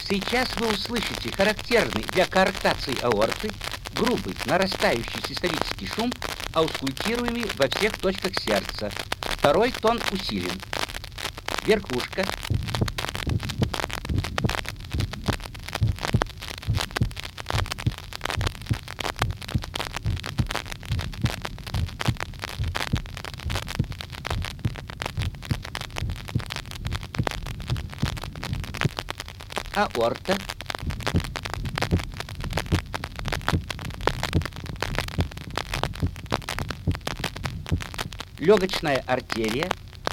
Сейчас вы услышите характерный для коарктации аорты грубый, нарастающий систолический шум, аускультируемый во всех точках сердца. Второй тон усилен. Верхушка. Аорта. Легочная артерия.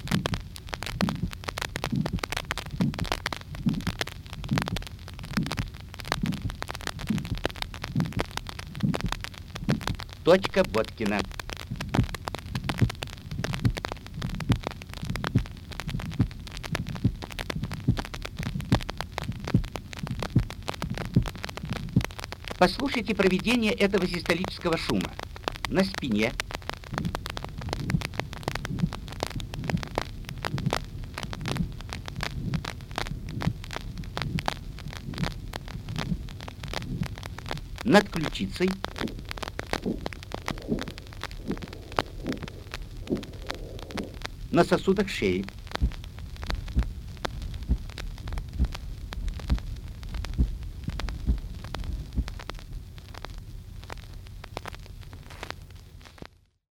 Точка Боткина. Послушайте проведение этого систолического шума. На спине. Над ключицей. На сосудах шеи.